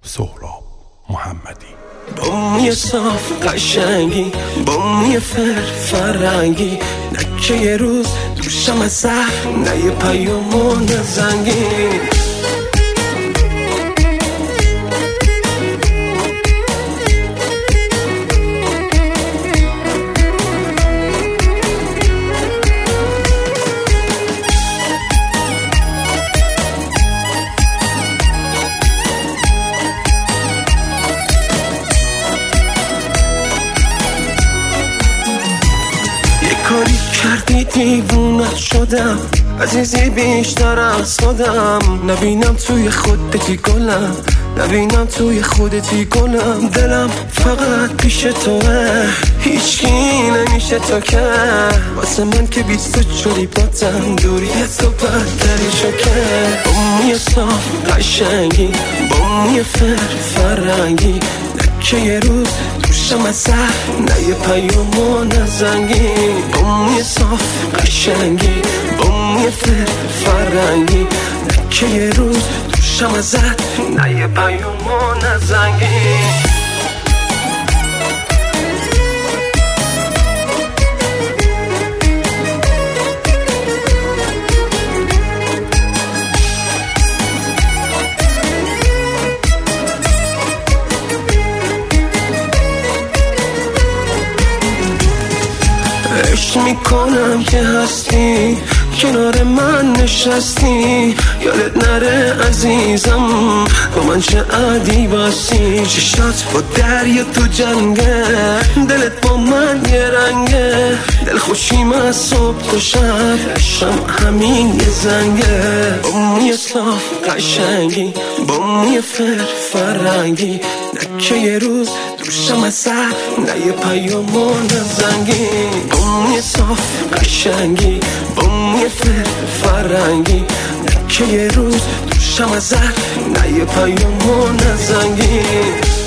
سهراب محمدی. با موی صاف قشنگی، با موی فرنگی، نکه یه روز دوشم از سر، نه یه پیام و نه زنگی. کاری کردی دیوونت شدم، عزیزی بیشتر از خودم. نبینم توی خودتی گلم، نبینم توی خودتی گلم. دلم فقط پیش توه، هیچکی نمیشه تو که. واسه من که بیست شدی باتم، دوری تو بدتری شکه. با موی صاف قشنگی، با موی فرنگی، نکه یه روز دوشم از سر، نه یه پیام و نه زنگی. با موی صاف قشنگی، با موی فرنگی، نکه یه روز دوشم از سر، نه یه پیام و نه زنگی. عشق میکنم که هستی، کنار من نشستی. یادت نره عزیزم، با من چه عادی باستی. چشات با دریا تو جنگه، دلت با من یه رنگه. دل خوشیم از صبح تا شب، عشقم همین یه زنگه. با موی صاف قشنگی، با موی فرنگی، نکه یه روز دوشم از سر، نه یه پیام و نه زنگی. با موی صاف قشنگی، با موی فرنگی، نکه یه روز دوشم از سر، نه یه پیام و نه زنگی.